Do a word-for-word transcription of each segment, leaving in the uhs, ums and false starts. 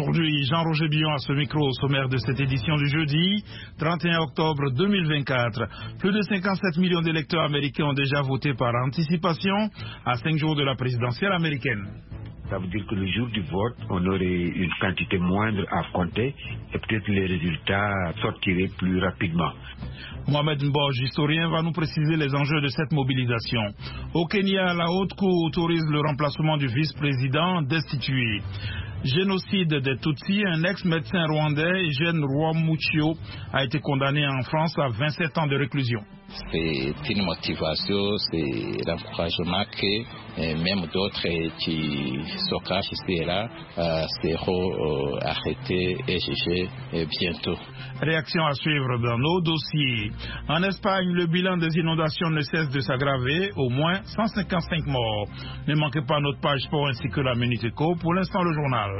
Aujourd'hui, Jean-Roger Billon à ce micro au sommaire de cette édition du jeudi trente et un octobre deux mille vingt-quatre. Plus de cinquante-sept millions d'électeurs américains ont déjà voté par anticipation à cinq jours de la présidentielle américaine. Ça veut dire que le jour du vote, on aurait une quantité moindre à compter et peut-être les résultats sortiraient plus rapidement. Mohamed Mboj, historien, va nous préciser les enjeux de cette mobilisation. Au Kenya, la Haute Cour autorise le remplacement du vice-président destitué. Génocide des Tutsis, un ex-médecin rwandais, Eugène Rwamuchio, a été condamné en France à vingt-sept ans de réclusion. C'est une motivation, c'est l'encouragement que même d'autres qui se cachent ici et là euh, seront euh, arrêtés et jugés euh, bientôt. Réaction à suivre dans nos dossiers. En Espagne, le bilan des inondations ne cesse de s'aggraver, au moins cent cinquante-cinq morts. Ne manquez pas notre page sport ainsi que la Minute Éco. Pour l'instant, le journal.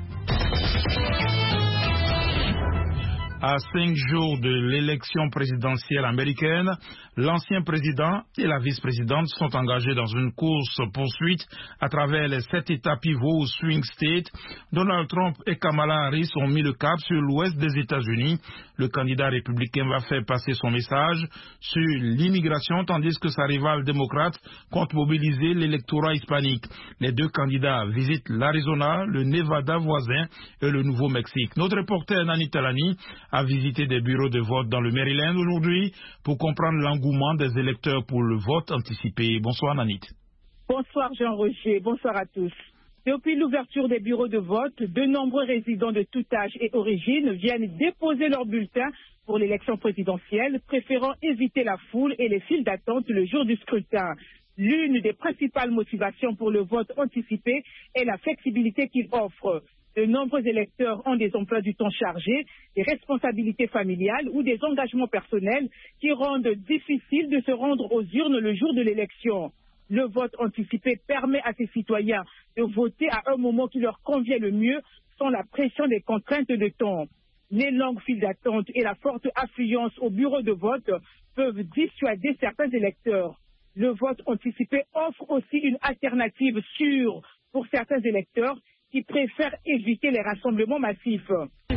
À cinq jours de l'élection présidentielle américaine, l'ancien président et la vice-présidente sont engagés dans une course-poursuite à travers les sept États pivots ou swing states. Donald Trump et Kamala Harris ont mis le cap sur l'ouest des États-Unis. Le candidat républicain va faire passer son message sur l'immigration, tandis que sa rivale démocrate compte mobiliser l'électorat hispanique. Les deux candidats visitent l'Arizona, le Nevada voisin et le Nouveau-Mexique. Notre reporter Nani Talani a visité des bureaux de vote dans le Maryland aujourd'hui pour comprendre l'engouement des électeurs pour le vote anticipé. Bonsoir Nanit. Bonsoir Jean-Roger, bonsoir à tous. Depuis l'ouverture des bureaux de vote, de nombreux résidents de tout âge et origine viennent déposer leurs bulletins pour l'élection présidentielle, préférant éviter la foule et les files d'attente le jour du scrutin. L'une des principales motivations pour le vote anticipé est la flexibilité qu'il offre. De nombreux électeurs ont des emplois du temps chargés, des responsabilités familiales ou des engagements personnels qui rendent difficile de se rendre aux urnes le jour de l'élection. Le vote anticipé permet à ces citoyens de voter à un moment qui leur convient le mieux sans la pression des contraintes de temps. Les longues files d'attente et la forte affluence au bureau de vote peuvent dissuader certains électeurs. Le vote anticipé offre aussi une alternative sûre pour certains électeurs qui préfèrent éviter les rassemblements massifs.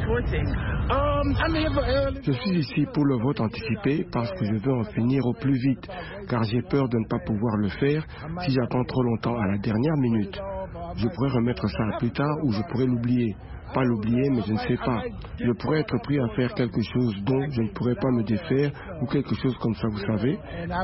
Je suis ici pour le vote anticipé parce que je veux en finir au plus vite, car j'ai peur de ne pas pouvoir le faire si j'attends trop longtemps à la dernière minute. Je pourrais remettre ça à plus tard ou je pourrais l'oublier. Pas l'oublier, mais je ne sais pas. Je pourrais être pris à faire quelque chose dont je ne pourrais pas me défaire ou quelque chose comme ça, vous savez.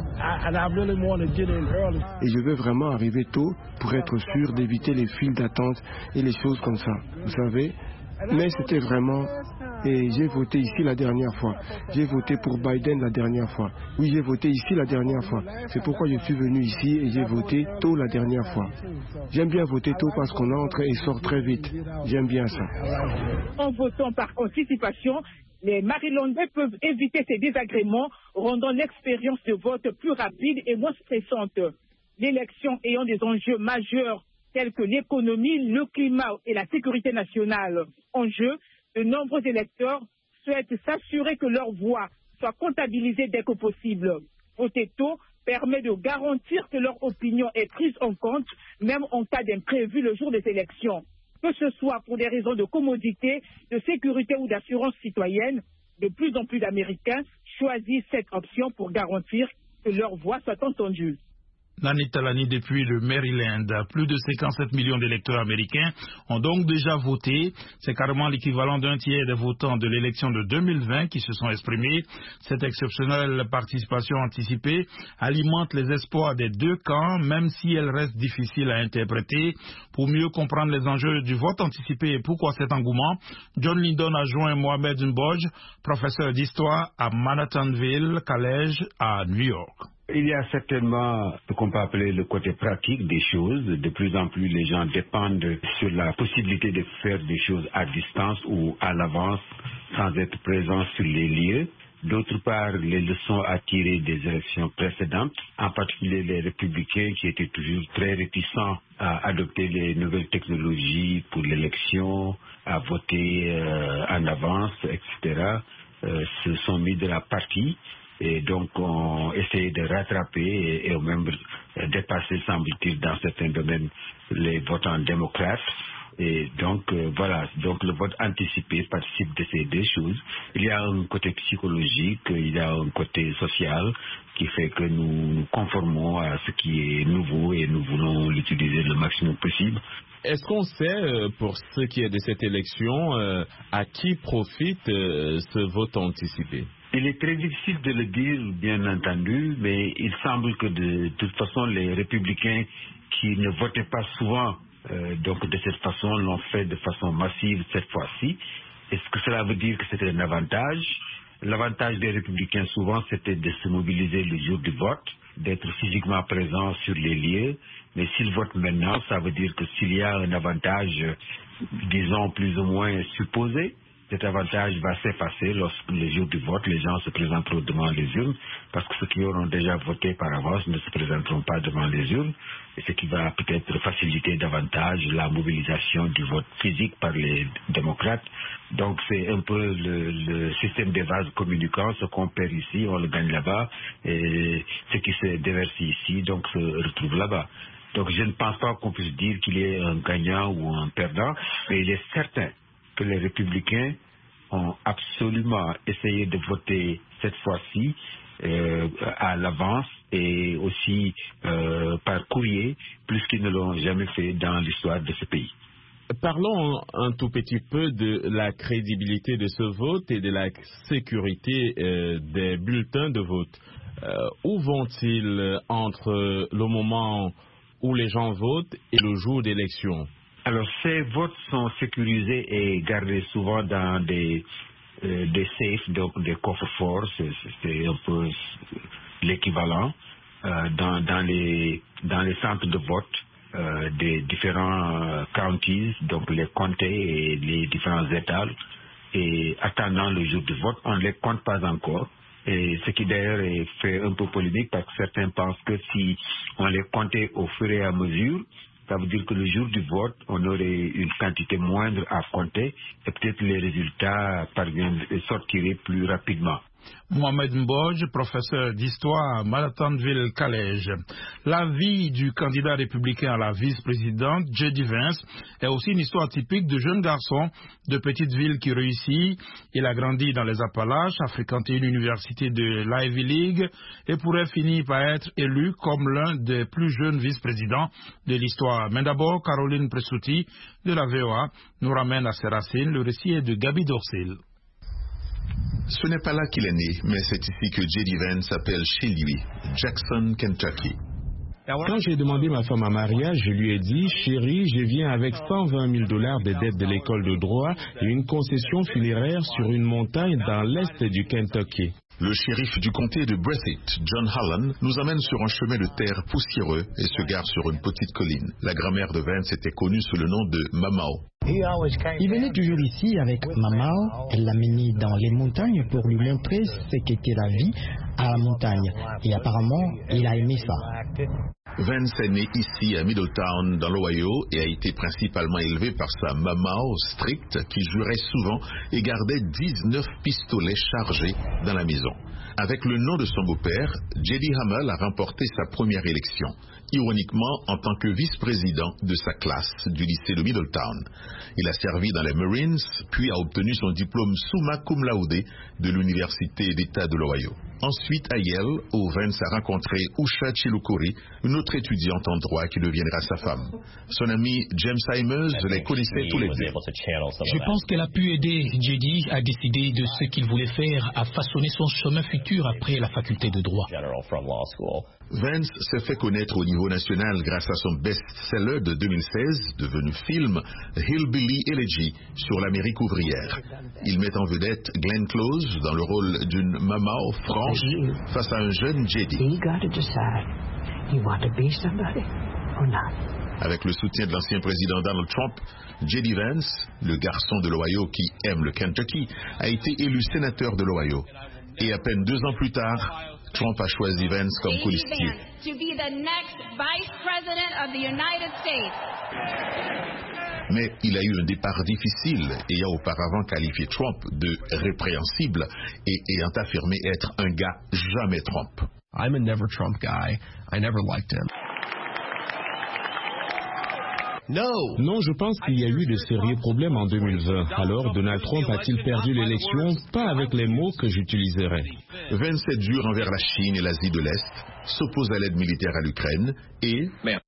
Et je veux vraiment arriver tôt pour être sûr d'éviter les files d'attente et les choses comme ça, vous savez. Mais c'était vraiment... Et j'ai voté ici la dernière fois. J'ai voté pour Biden la dernière fois. Oui, j'ai voté ici la dernière fois. C'est pourquoi je suis venu ici et j'ai voté tôt la dernière fois. J'aime bien voter tôt parce qu'on entre et sort très vite. J'aime bien ça. En votant par anticipation, les Marylandais peuvent éviter ces désagréments, rendant l'expérience de vote plus rapide et moins stressante. L'élection ayant des enjeux majeurs tels que l'économie, le climat et la sécurité nationale en jeu, de nombreux électeurs souhaitent s'assurer que leur voix soit comptabilisée dès que possible. Voter tôt permet de garantir que leur opinion est prise en compte, même en cas d'imprévu le jour des élections. Que ce soit pour des raisons de commodité, de sécurité ou d'assurance citoyenne, de plus en plus d'Américains choisissent cette option pour garantir que leur voix soit entendue. Nani Talani depuis le Maryland. Plus de cinquante-sept millions d'électeurs américains ont donc déjà voté. C'est carrément l'équivalent d'un tiers des votants de l'élection de deux mille vingt qui se sont exprimés. Cette exceptionnelle participation anticipée alimente les espoirs des deux camps, même si elle reste difficile à interpréter. Pour mieux comprendre les enjeux du vote anticipé et pourquoi cet engouement, John Lydon a joint Mohamed Mboj, professeur d'histoire à Manhattanville College à New York. Il y a certainement ce qu'on peut appeler le côté pratique des choses. De plus en plus, les gens dépendent sur la possibilité de faire des choses à distance ou à l'avance sans être présents sur les lieux. D'autre part, les leçons à tirer des élections précédentes, en particulier les républicains qui étaient toujours très réticents à adopter les nouvelles technologies pour l'élection, à voter euh, en avance, et cetera, euh, se sont mis de la partie. Et donc, on essayé de rattraper et, et même dépasser, semble-t-il, dans certains domaines, les votants démocrates. Et donc, euh, voilà, donc le vote anticipé participe de ces deux choses. Il y a un côté psychologique, il y a un côté social qui fait que nous nous conformons à ce qui est nouveau et nous voulons l'utiliser le maximum possible. Est-ce qu'on sait, euh, pour ce qui est de cette élection, euh, à qui profite euh, ce vote anticipé? Il est très difficile de le dire, bien entendu, mais il semble que de, de toute façon, les républicains qui ne votaient pas souvent, euh, donc de cette façon, l'ont fait de façon massive cette fois-ci. Est-ce que cela veut dire que c'était un avantage? L'avantage des républicains, souvent, c'était de se mobiliser le jour du vote, d'être physiquement présent sur les lieux. Mais s'ils votent maintenant, ça veut dire que s'il y a un avantage, disons, plus ou moins supposé, cet avantage va s'effacer lorsque le jour du vote, les gens se présenteront devant les urnes, parce que ceux qui auront déjà voté par avance ne se présenteront pas devant les urnes, et ce qui va peut-être faciliter davantage la mobilisation du vote physique par les démocrates. Donc c'est un peu le, le système des vases communicants, ce qu'on perd ici, on le gagne là-bas, et ce qui se déverse ici, donc se retrouve là-bas. Donc je ne pense pas qu'on puisse dire qu'il y ait un gagnant ou un perdant, mais il est certain que les républicains ont absolument essayé de voter cette fois-ci euh, à l'avance et aussi euh, par courrier, plus qu'ils ne l'ont jamais fait dans l'histoire de ce pays. Parlons un tout petit peu de la crédibilité de ce vote et de la sécurité euh, des bulletins de vote. Euh, où vont-ils entre le moment où les gens votent et le jour d'élection? Alors, ces votes sont sécurisés et gardés souvent dans des, euh, des safes, donc des coffres-forts, c'est un peu l'équivalent, euh, dans, dans, les, dans les centres de vote euh, des différents euh, counties, donc les comtés et les différents États. Et attendant le jour du vote, on ne les compte pas encore. Et ce qui d'ailleurs est fait un peu polémique parce que certains pensent que si on les comptait au fur et à mesure, ça veut dire que le jour du vote, on aurait une quantité moindre à compter et peut-être les résultats parviendraient, sortiraient plus rapidement. Mohamed Mbodj, professeur d'histoire à Malatanville-Calège. La vie du candidat républicain à la vice-présidente, J D Vance, est aussi une histoire typique de jeune garçon de petite ville qui réussit. Il a grandi dans les Appalaches, a fréquenté une université de l'Ivy League et pourrait finir par être élu comme l'un des plus jeunes vice-présidents de l'histoire. Mais d'abord, Caroline Pressouti de la V O A nous ramène à ses racines. Le récit est de Gabi Dorsil. Ce n'est pas là qu'il est né, mais c'est ici que J D Vance s'appelle chez lui, Jackson, Kentucky. Quand j'ai demandé ma femme en mariage, je lui ai dit, chérie, je viens avec cent vingt mille dollars de dettes de l'école de droit et une concession funéraire sur une montagne dans l'est du Kentucky. Le shérif du comté de Breathitt, John Holland, nous amène sur un chemin de terre poussiéreux et se gare sur une petite colline. La grand-mère de Vance était connue sous le nom de Mamao. Il venait toujours ici avec Mamao. Elle l'a mené dans les montagnes pour lui montrer ce qu'était la vie à la montagne. Et apparemment, il a aimé ça. Vance est né ici à Middletown dans l'Ohio et a été principalement élevé par sa Mamao stricte qui jurait souvent et gardait dix-neuf pistolets chargés dans la maison. Avec le nom de son beau-père, J D Hamel a remporté sa première élection, ironiquement en tant que vice-président de sa classe du lycée de Middletown. Il a servi dans les Marines, puis a obtenu son diplôme summa cum laude de l'Université d'État de l'Ohio. Ensuite, à Yale, où Vance a rencontré Usha Chilukuri, une autre étudiante en droit qui deviendra sa femme. Son ami James Simers les connaissait tous les deux. Je pense qu'elle a pu aider J D à décider de ce qu'il voulait faire, à façonner son chemin futur après la faculté de droit. Vance s'est fait connaître au niveau national grâce à son best-seller de deux mille seize, devenu film, Hillbilly Elegy, sur l'Amérique ouvrière. Il met en vedette Glenn Close dans le rôle d'une Mamao franche face à un jeune J D. Avec le soutien de l'ancien président Donald Trump, J D Vance, le garçon de l'Ohio qui aime le Kentucky, a été élu sénateur de l'Ohio. Et à peine deux ans plus tard, Trump a choisi Vance comme colistier. Mais il a eu un départ difficile, ayant auparavant qualifié Trump de répréhensible et ayant affirmé être un gars jamais Trump. I'm a never Trump guy. I never liked him. Non, je pense qu'il y a eu de sérieux problèmes en deux mille vingt. Alors, Donald Trump a-t-il perdu l'élection? Pas avec les mots que j'utiliserai. vingt-sept jours envers la Chine et l'Asie de l'Est, s'oppose à l'aide militaire à l'Ukraine et,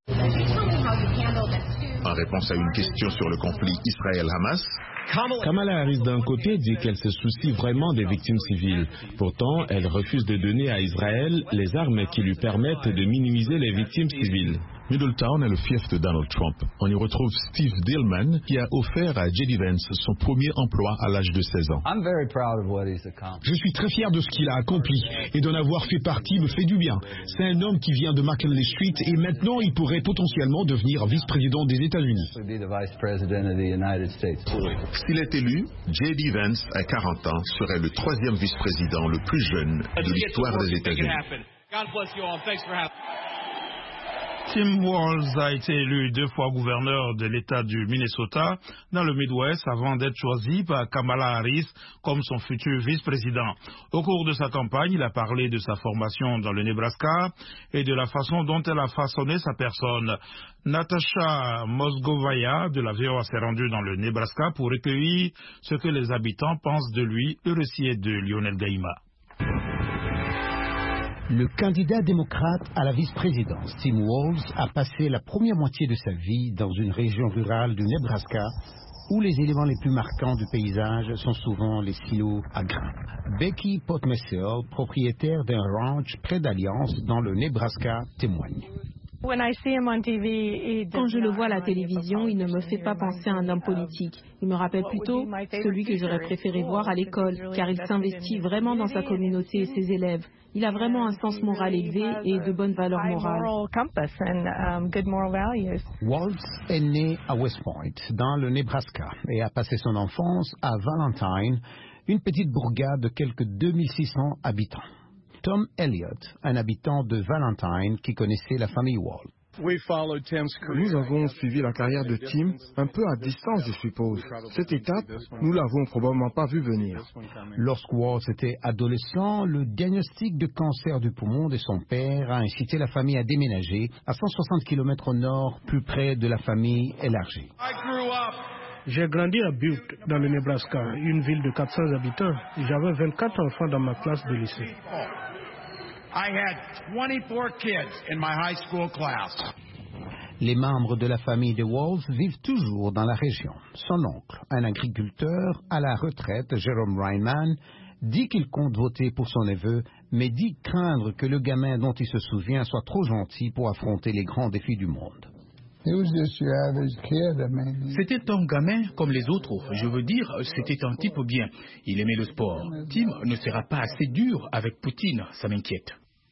en réponse à une question sur le conflit Israël-Hamas, Kamala Harris d'un côté dit qu'elle se soucie vraiment des victimes civiles. Pourtant, elle refuse de donner à Israël les armes qui lui permettent de minimiser les victimes civiles. Middletown est le fief de Donald Trump. On y retrouve Steve Dillman qui a offert à J D Vance son premier emploi à l'âge de seize ans. Je suis très fier de ce qu'il a accompli et d'en avoir fait partie me fait du bien. C'est un homme qui vient de McKinley Street et maintenant il pourrait potentiellement devenir vice-président des États-Unis. S'il est élu, J D Vance, à quarante ans, serait le troisième vice-président le plus jeune de l'histoire des États-Unis. Tim Walz a été élu deux fois gouverneur de l'État du Minnesota dans le Midwest avant d'être choisi par Kamala Harris comme son futur vice-président. Au cours de sa campagne, il a parlé de sa formation dans le Nebraska et de la façon dont elle a façonné sa personne. Natasha Mosgovaya de la V O A s'est rendue dans le Nebraska pour recueillir ce que les habitants pensent de lui. Le récit est de Lionel Gaïma. Le candidat démocrate à la vice-présidence, Tim Walz, a passé la première moitié de sa vie dans une région rurale du Nebraska où les éléments les plus marquants du paysage sont souvent les silos à grains. Becky Potmessel, propriétaire d'un ranch près d'Alliance dans le Nebraska, témoigne. Quand je le vois à la télévision, il ne me fait pas penser à un homme politique. Il me rappelle plutôt celui que j'aurais préféré voir à l'école, car il s'investit vraiment dans sa communauté et ses élèves. Il a vraiment un sens moral élevé et de bonnes valeurs morales. Walz est né à West Point, dans le Nebraska, et a passé son enfance à Valentine, une petite bourgade de quelques deux mille six cents habitants. Tom Elliott, un habitant de Valentine qui connaissait la famille Walz. Nous avons suivi la carrière de Tim un peu à distance, je suppose. Cette étape, nous l'avons probablement pas vu venir. Lorsque Walz était adolescent, le diagnostic de cancer du poumon de son père a incité la famille à déménager à cent soixante kilomètres au nord, plus près de la famille élargie. J'ai grandi à Butte, dans le Nebraska, une ville de quatre cents habitants. J'avais vingt-quatre enfants dans ma classe de lycée. I had twenty-four kids in my high school class. Les membres de la famille de Walz vivent toujours dans la région. Son oncle, un agriculteur à la retraite, Jerome Reinman, dit qu'il compte voter pour son neveu, mais dit craindre que le gamin dont il se souvient soit trop gentil pour affronter les grands défis du monde. C'était un gamin comme les autres. Je veux dire, c'était un type bien. Il aimait le sport. Tim ne sera pas assez dur avec Poutine, ça m'inquiète.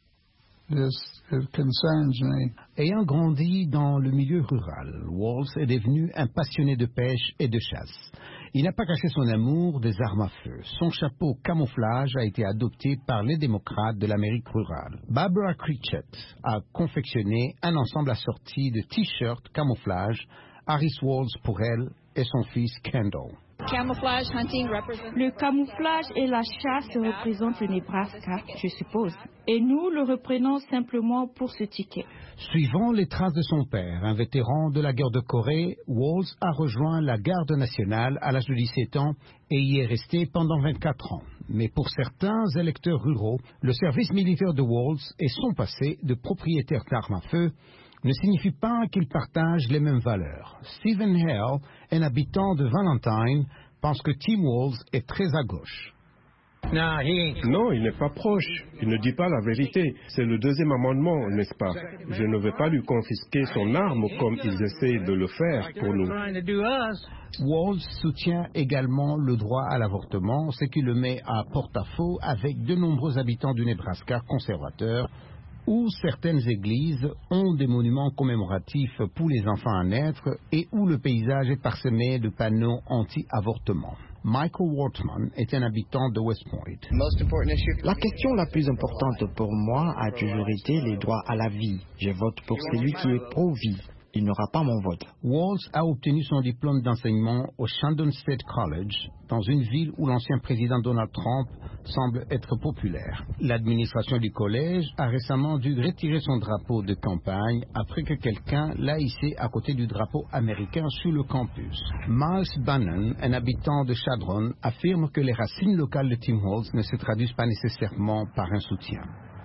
Ayant grandi dans le milieu rural, Walz est devenu un passionné de pêche et de chasse. Il n'a pas caché son amour des armes à feu. Son chapeau camouflage a été adopté par les démocrates de l'Amérique rurale. Barbara Critchett a confectionné un ensemble assorti de t-shirts camouflage, Harris Walz pour elle et son fils Kendall. Le camouflage et la chasse représentent le Nebraska, je suppose. Et nous le reprenons simplement pour ce ticket. Suivant les traces de son père, un vétéran de la guerre de Corée, Walz a rejoint la garde nationale à l'âge de dix-sept ans et y est resté pendant vingt-quatre ans. Mais pour certains électeurs ruraux, le service militaire de Walz et son passé de propriétaire d'armes à feu ne signifie pas qu'ils partagent les mêmes valeurs. Stephen Hale, un habitant de Valentine, pense que Tim Walz est très à gauche. Non, il n'est pas proche. Il ne dit pas la vérité. C'est le deuxième amendement, n'est-ce pas? Je ne vais pas lui confisquer son arme comme ils essaient de le faire pour nous. Walz soutient également le droit à l'avortement, ce qui le met à porte-à-faux avec de nombreux habitants du Nebraska conservateurs, où certaines églises ont des monuments commémoratifs pour les enfants à naître et où le paysage est parsemé de panneaux anti-avortement. Michael Wortman est un habitant de West Point. La question la plus importante pour moi a toujours été les droits à la vie. Je vote pour celui qui est pro-vie. Il n'aura pas mon vote. Walz a obtenu son diplôme d'enseignement au Shandon State College, dans une ville où l'ancien président Donald Trump semble être populaire. L'administration du collège a récemment dû retirer son drapeau de campagne après que quelqu'un l'a hissé à côté du drapeau américain sur le campus. Miles Bannon, un habitant de Chadron, affirme que les racines locales de Tim Walz ne se traduisent pas nécessairement par un soutien.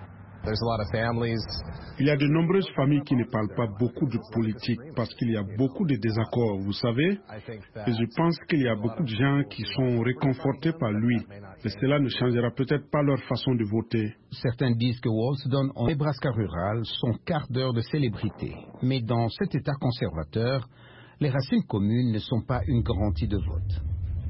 Il y a de nombreuses familles qui ne parlent pas beaucoup de politique parce qu'il y a beaucoup de désaccords, vous savez. Et je pense qu'il y a beaucoup de gens qui sont réconfortés par lui. Et cela ne changera peut-être pas leur façon de voter. Certains disent que Walz donne au Nebraska rural son quart d'heure de célébrité. Mais dans cet État conservateur, les racines communes ne sont pas une garantie de vote.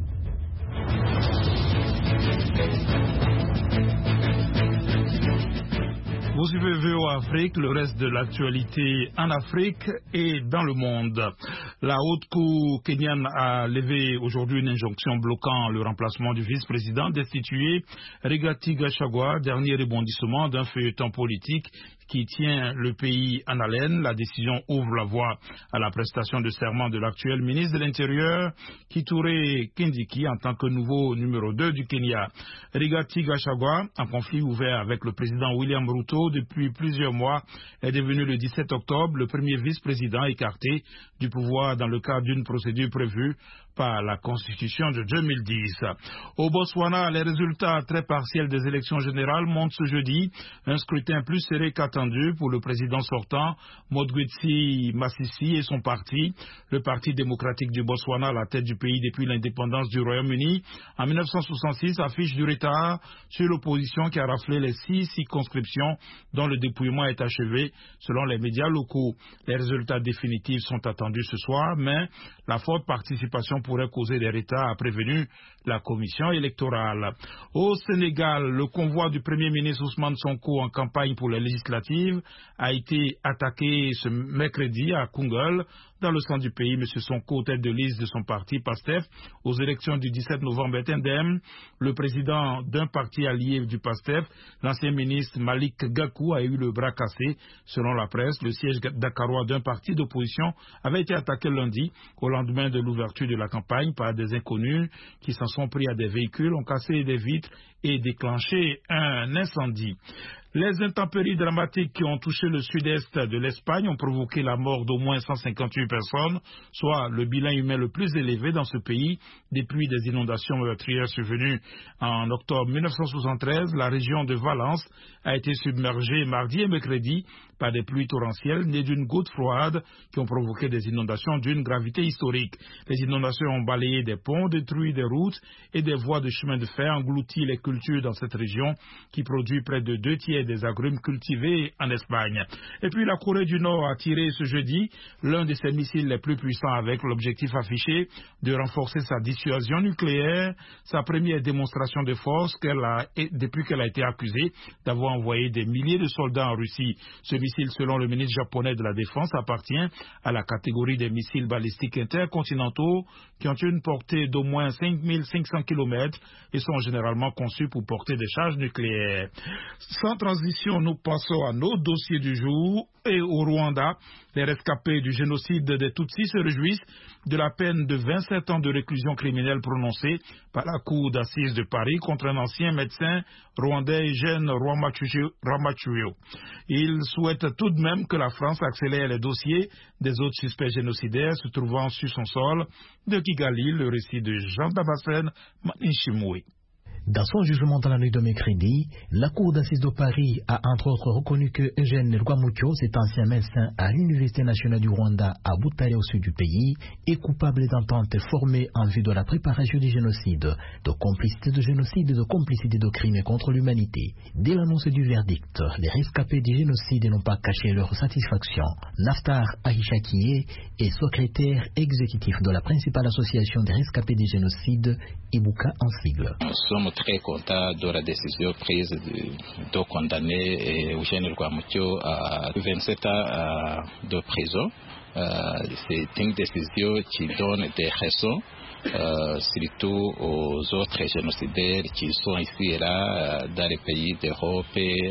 Vous suivez V O Afrique, le reste de l'actualité en Afrique et dans le monde. La haute cour kenyane a levé aujourd'hui une injonction bloquant le remplacement du vice-président destitué Rigathi Gachagua, dernier rebondissement d'un feuilleton politique qui tient le pays en haleine. La décision ouvre la voie à la prestation de serment de l'actuel ministre de l'Intérieur, Kithure Kindiki, en tant que nouveau numéro deux du Kenya. Rigathi Gachagua, en conflit ouvert avec le président William Ruto depuis plusieurs mois, est devenu le dix-sept octobre le premier vice-président écarté du pouvoir dans le cadre d'une procédure prévue par la Constitution de deux mille dix. Au Botswana, les résultats très partiels des élections générales montrent ce jeudi un scrutin plus serré qu'attendu pour le président sortant, Mokgweetsi Masisi, et son parti, le Parti démocratique du Botswana, à la tête du pays depuis l'indépendance du Royaume-Uni. En mille neuf cent soixante-six, affiche du retard sur l'opposition qui a raflé les six circonscriptions dont le dépouillement est achevé selon les médias locaux. Les résultats définitifs sont attendus ce soir, mais la forte participation pourrait causer des retards, a prévenu la commission électorale. Au Sénégal, le convoi du Premier ministre Ousmane Sonko en campagne pour les législatives a été attaqué ce mercredi à Koungheul, dans le centre du pays. M. Sonko, tête de liste de son parti PASTEF, aux élections du dix-sept novembre, est indemne. Le président d'un parti allié du PASTEF, l'ancien ministre Malik Gakou, a eu le bras cassé. Selon la presse, le siège dakarois d'un parti d'opposition avait été attaqué lundi, au lendemain de l'ouverture de la campagne, par des inconnus qui s'en sont pris à des véhicules, ont cassé des vitres et déclenché un incendie. Les intempéries dramatiques qui ont touché le sud-est de l'Espagne ont provoqué la mort d'au moins cent cinquante-huit personnes, soit le bilan humain le plus élevé dans ce pays depuis des inondations meurtrières survenues en octobre mille neuf cent soixante-treize. La région de Valence a été submergée mardi et mercredi par des pluies torrentielles nées d'une goutte froide qui ont provoqué des inondations d'une gravité historique. Les inondations ont balayé des ponts, détruit des routes et des voies de chemin de fer, englouti les cultures dans cette région qui produit près de deux tiers des agrumes cultivés en Espagne. Et puis la Corée du Nord a tiré ce jeudi l'un de ses missiles les plus puissants avec l'objectif affiché de renforcer sa dissuasion nucléaire, sa première démonstration de force qu'elle a, depuis qu'elle a été accusée d'avoir envoyé des milliers de soldats en Russie. Ce missile, selon le ministre japonais de la Défense, appartient à la catégorie des missiles balistiques intercontinentaux qui ont une portée d'au moins cinq mille cinq cents kilomètres et sont généralement conçus pour porter des charges nucléaires. Sans transition, nous passons à nos dossiers du jour. Et au Rwanda, les rescapés du génocide des Tutsis se réjouissent de la peine de vingt-sept ans de réclusion criminelle prononcée par la Cour d'assises de Paris contre un ancien médecin rwandais, Eugène Rwamatchuyo. Ils souhaitent tout de même que la France accélère les dossiers des autres suspects génocidaires se trouvant sur son sol. De Kigali, le récit de Jean Damascène Maninchimoui. Dans son jugement dans la nuit de mercredi, la Cour d'assises de Paris a entre autres reconnu que Eugène Rwamucyo, cet ancien médecin à l'Université nationale du Rwanda à Butare au sud du pays, est coupable d'ententes formées en vue de la préparation du génocide, de complicité de génocide et de complicité de crimes contre l'humanité. Dès l'annonce du verdict, les rescapés du génocide n'ont pas caché leur satisfaction. Naftar Ahishakiye est secrétaire exécutif de la principale association des rescapés du génocide, Ibuka en sigle. Nous sommes très contents de la décision prise de, de condamner Eugène Rwamucyo à vingt-sept ans de prison. Euh, c'est une décision qui donne des raisons, euh, surtout aux autres génocidaires qui sont ici et là, euh, dans les pays d'Europe,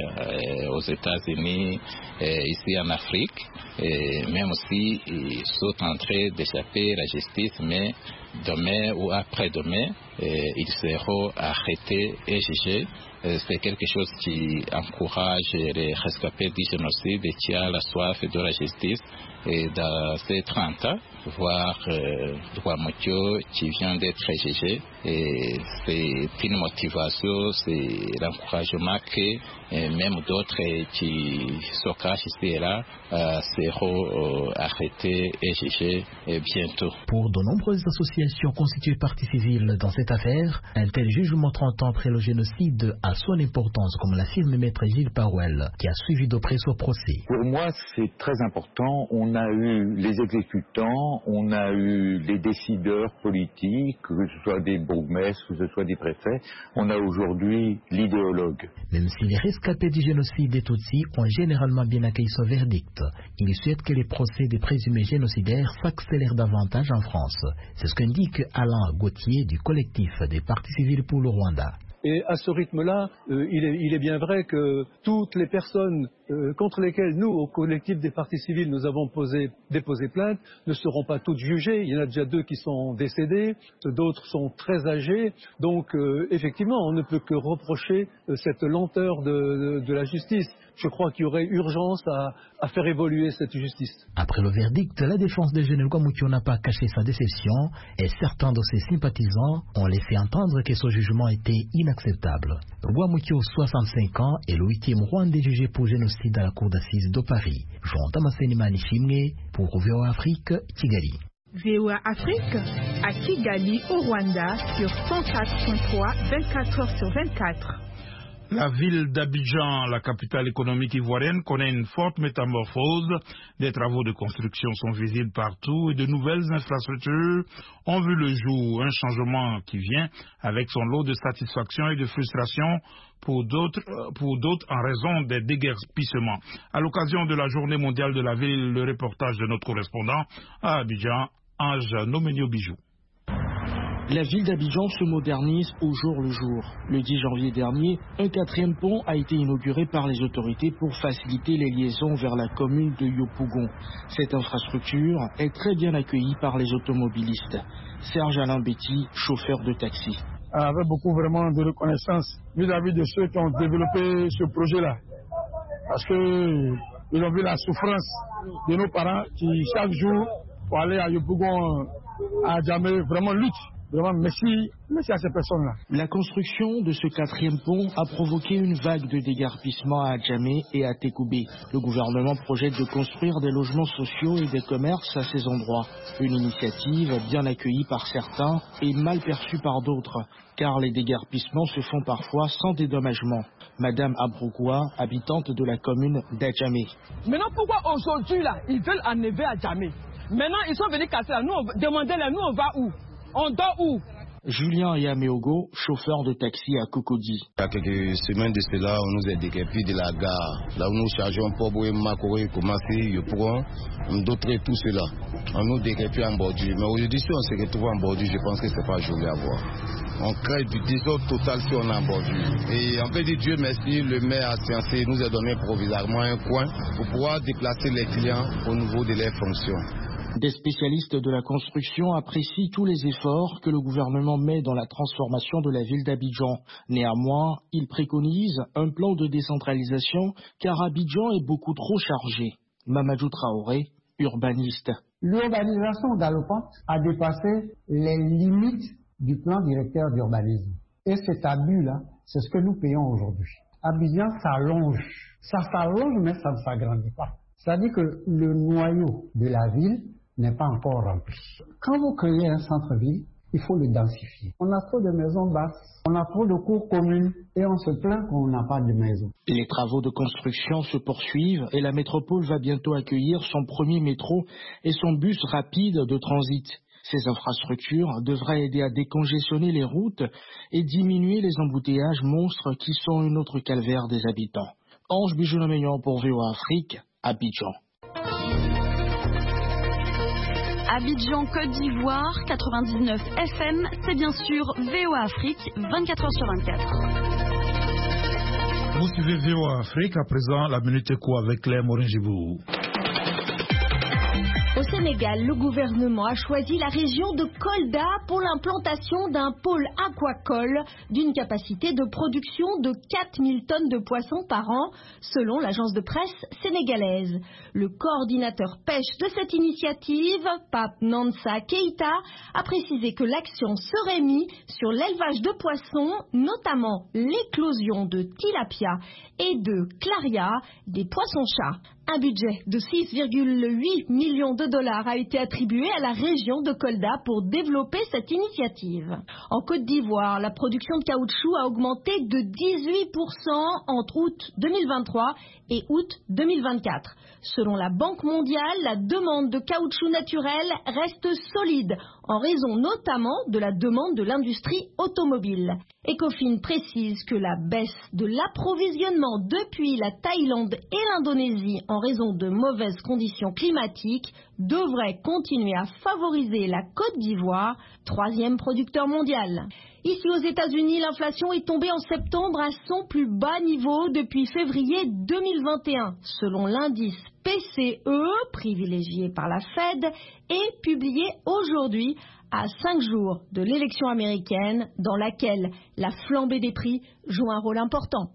euh, aux États-Unis, euh, ici en Afrique, et même si ils sont en train d'échapper à la justice, mais demain ou après-demain, ils seront arrêtés et jugés. C'est quelque chose qui encourage les rescapés du génocide et qui a la soif de la justice. Et dans ces trente ans, voir euh, Rwamutio qui vient d'être jugé, et c'est une motivation, c'est l'encouragement que et même d'autres qui se cachent ici et là euh, seront euh, arrêtés et jugés et bientôt. Pour de nombreuses associations constituées partie civile dans cette affaire, un tel juge montrant après le génocide a son importance, comme l'affirme maître Gilles Powell, qui a suivi de près ce procès. Pour moi, c'est très important. On a eu les exécutants, on a eu les décideurs politiques, que ce soit des bourgmestres, que ce soit des préfets. On a aujourd'hui l'idéologue. Même si les rescapés du génocide des Tutsis ont généralement bien accueilli ce verdict, il souhaite que les procès des présumés génocidaires s'accélèrent davantage en France. C'est ce qu'indique Alain Gauthier du collectif des partis civils pour le Rwanda. Et à ce rythme-là, euh, il, est, il est bien vrai que toutes les personnes euh, contre lesquelles nous, au collectif des partis civils, nous avons posé, déposé plainte, ne seront pas toutes jugées. Il y en a déjà deux qui sont décédés, d'autres sont très âgés. Donc, euh, effectivement, on ne peut que reprocher euh, cette lenteur de, de, de la justice. Je crois qu'il y aurait urgence à, à faire évoluer cette justice. Après le verdict, la défense de Jean Rwamutio n'a pas caché sa déception et certains de ses sympathisants ont laissé entendre que ce jugement était inacceptable. Rwamutio, soixante-cinq ans, est le huitième Rwandais jugé pour génocide à la cour d'assises de Paris. Jean Damascene Manishimwe pour V O A Afrique, Kigali. V O A Afrique à Kigali, au Rwanda, sur cent quatre point trois, vingt-quatre heures sur vingt-quatre. La ville d'Abidjan, la capitale économique ivoirienne, connaît une forte métamorphose. Des travaux de construction sont visibles partout et de nouvelles infrastructures ont vu le jour. Un changement qui vient avec son lot de satisfaction et de frustration pour d'autres, pour d'autres en raison des déguerpissements. À l'occasion de la journée mondiale de la ville, le reportage de notre correspondant à Abidjan, Ange Nomenio Bijou. La ville d'Abidjan se modernise au jour le jour. Le dix janvier dernier, un quatrième pont a été inauguré par les autorités pour faciliter les liaisons vers la commune de Yopougon. Cette infrastructure est très bien accueillie par les automobilistes. Serge Alain Betty, chauffeur de taxi. Avec beaucoup vraiment de reconnaissance vis-à-vis de ceux qui ont développé ce projet-là. Parce qu'ils ont vu la souffrance de nos parents qui chaque jour, pour aller à Yopougon, à Djamé, vraiment luttent. Vraiment, merci, merci à ces personnes-là. La construction de ce quatrième pont a provoqué une vague de déguerpissement à Djamé et à Tekoubé. Le gouvernement projette de construire des logements sociaux et des commerces à ces endroits. Une initiative bien accueillie par certains et mal perçue par d'autres, car les déguerpissements se font parfois sans dédommagement. Madame Abroukoua, habitante de la commune d'Adjamé. Maintenant, pourquoi aujourd'hui, là, ils veulent enlever Adjamé? Maintenant, ils sont venus casser là. Nous, demandez-leur, nous, on va où? On dort où? Julien Yameogo, chauffeur de taxi à Cocody. Il y a quelques semaines de cela, on nous a déguerpis de la gare. Là où nous chargeons pour Makoré, Koumassi, Yopougon, d'autres tout cela. On nous déguerpis en bordure. Mais aujourd'hui, si on se retrouve en bordure, je pense que ce n'est pas joli à voir. On crée du désordre total si on est en bordure. Et en fait, Dieu merci, le maire a censé nous a donné provisoirement un coin pour pouvoir déplacer les clients au niveau de leurs fonctions. Des spécialistes de la construction apprécient tous les efforts que le gouvernement met dans la transformation de la ville d'Abidjan. Néanmoins, ils préconisent un plan de décentralisation car Abidjan est beaucoup trop chargé. Mamadou Traoré, urbaniste. L'urbanisation galopante a dépassé les limites du plan directeur d'urbanisme. Et cet abus-là, c'est ce que nous payons aujourd'hui. Abidjan s'allonge. Ça s'allonge, mais ça ne s'agrandit pas. C'est-à-dire que le noyau de la ville n'est pas encore rempli. Quand vous créez un centre-ville, il faut le densifier. On a trop de maisons basses, on a trop de cours communes et on se plaint qu'on n'a pas de maisons. Les travaux de construction se poursuivent et la métropole va bientôt accueillir son premier métro et son bus rapide de transit. Ces infrastructures devraient aider à décongestionner les routes et diminuer les embouteillages monstres qui sont une autre calvaire des habitants. Ange Bijou-Nomeignan pour V O A Afrique, Abidjan. Abidjan, Côte d'Ivoire, quatre-vingt-dix-neuf F M, c'est bien sûr V O A Afrique, vingt-quatre heures sur vingt-quatre. Vous suivez V O A Afrique, à présent la Minute Éco avec Claire Morin-Gibou. Au Sénégal, le gouvernement a choisi la région de Kolda pour l'implantation d'un pôle aquacole d'une capacité de production de quatre mille tonnes de poissons par an, selon l'agence de presse sénégalaise. Le coordinateur pêche de cette initiative, Pape Nansa Keita, a précisé que l'accent serait mis sur l'élevage de poissons, notamment l'éclosion de tilapia et de claria, des poissons-chats. Un budget de six virgule huit millions de dollars a été attribué à la région de Kolda pour développer cette initiative. En Côte d'Ivoire, la production de caoutchouc a augmenté de dix-huit pour cent entre août deux mille vingt-trois et août deux mille vingt-quatre. Selon la Banque mondiale, la demande de caoutchouc naturel reste solide, en raison notamment de la demande de l'industrie automobile. Ecofin précise que la baisse de l'approvisionnement depuis la Thaïlande et l'Indonésie en raison de mauvaises conditions climatiques devrait continuer à favoriser la Côte d'Ivoire, troisième producteur mondial. Ici aux États-Unis, l'inflation est tombée en septembre à son plus bas niveau depuis février deux mille vingt et un, selon l'indice P C E, privilégié par la Fed, et publié aujourd'hui à cinq jours de l'élection américaine, dans laquelle la flambée des prix joue un rôle important.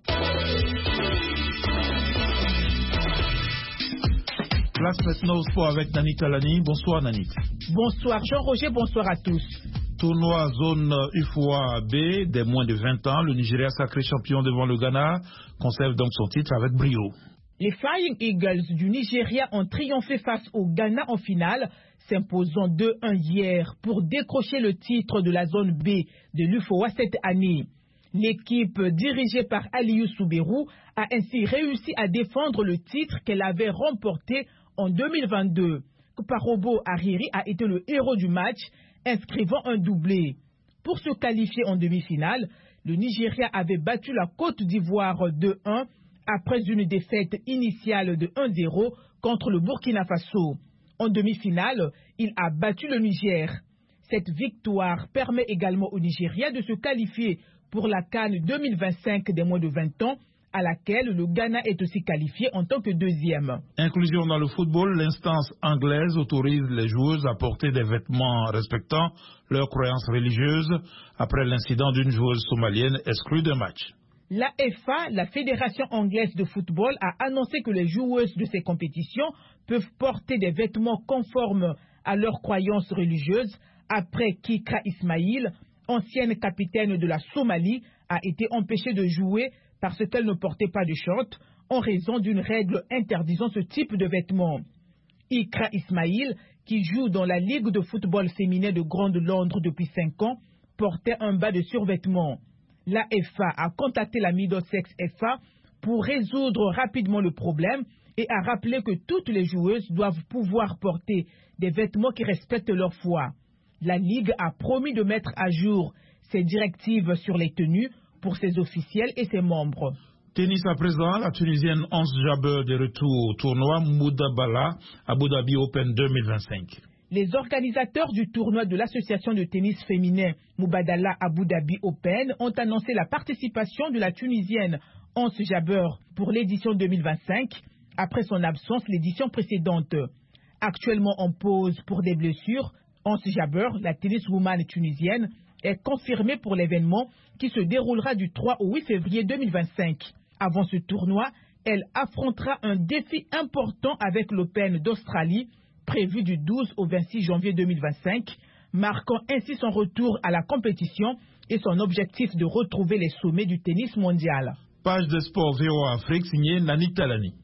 Place maintenant au sport avec Nanit Talani. Bonsoir Nanit. Bonsoir Jean-Roger, bonsoir à tous. Tournoi zone U F O A B des moins de vingt ans, le Nigeria sacré champion devant le Ghana conserve donc son titre avec brio. Les Flying Eagles du Nigeria ont triomphé face au Ghana en finale, s'imposant deux un hier pour décrocher le titre de la zone B de l'U F O A cette année. L'équipe dirigée par Aliou Souberou a ainsi réussi à défendre le titre qu'elle avait remporté en deux mille vingt-deux. Parobo Hariri a été le héros du match, inscrivant un doublé. Pour se qualifier en demi-finale, le Nigeria avait battu la Côte d'Ivoire deux un après une défaite initiale de un zéro contre le Burkina Faso. En demi-finale, il a battu le Niger. Cette victoire permet également au Nigeria de se qualifier pour la CAN deux mille vingt-cinq des moins de vingt ans, à laquelle le Ghana est aussi qualifié en tant que deuxième. Inclusion dans le football, l'instance anglaise autorise les joueuses à porter des vêtements respectant leurs croyances religieuses après l'incident d'une joueuse somalienne exclue d'un match. La F A, la Fédération anglaise de football, a annoncé que les joueuses de ces compétitions peuvent porter des vêtements conformes à leurs croyances religieuses après qu'Ikra Ismail, ancienne capitaine de la Somalie, a été empêchée de jouer parce qu'elle ne portait pas de short en raison d'une règle interdisant ce type de vêtements. Ikra Ismail, qui joue dans la Ligue de football féminin de Grande Londres depuis cinq ans, portait un bas de survêtement. La F A a contacté la Middlesex F A pour résoudre rapidement le problème et a rappelé que toutes les joueuses doivent pouvoir porter des vêtements qui respectent leur foi. La Ligue a promis de mettre à jour ses directives sur les tenues pour ses officiels et ses membres. Tennis à présent, la Tunisienne Ons Jabeur de retour au tournoi Moudabala Abu Dhabi Open deux mille vingt-cinq. Les organisateurs du tournoi de l'association de tennis féminin Moubadala Abu Dhabi Open ont annoncé la participation de la Tunisienne Ons Jabeur pour l'édition deux mille vingt-cinq, après son absence l'édition précédente. Actuellement en pause pour des blessures, Ons Jabeur, la tenniswoman tunisienne, est confirmée pour l'événement qui se déroulera du trois au huit février deux mille vingt-cinq. Avant ce tournoi, elle affrontera un défi important avec l'Open d'Australie, prévu du douze au vingt-six janvier deux mille vingt-cinq, marquant ainsi son retour à la compétition et son objectif de retrouver les sommets du tennis mondial. Page de sport V O A Afrique signée Nanit Talani.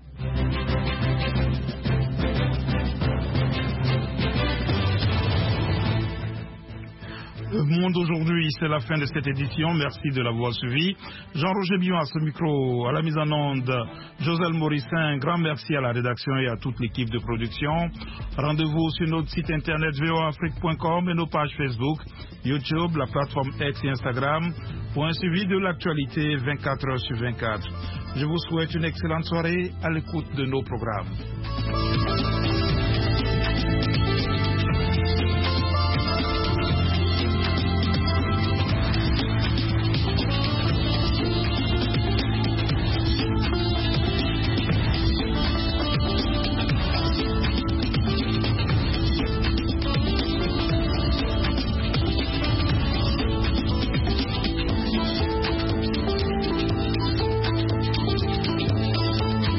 Le Monde aujourd'hui, c'est la fin de cette édition. Merci de l'avoir suivi. Jean-Roger Bion à ce micro, à la mise en onde, Joselle Morissin, un grand merci à la rédaction et à toute l'équipe de production. Rendez-vous sur notre site internet v o a afrique point com et nos pages Facebook, YouTube, la plateforme X et Instagram pour un suivi de l'actualité vingt-quatre heures sur vingt-quatre. Je vous souhaite une excellente soirée à l'écoute de nos programmes.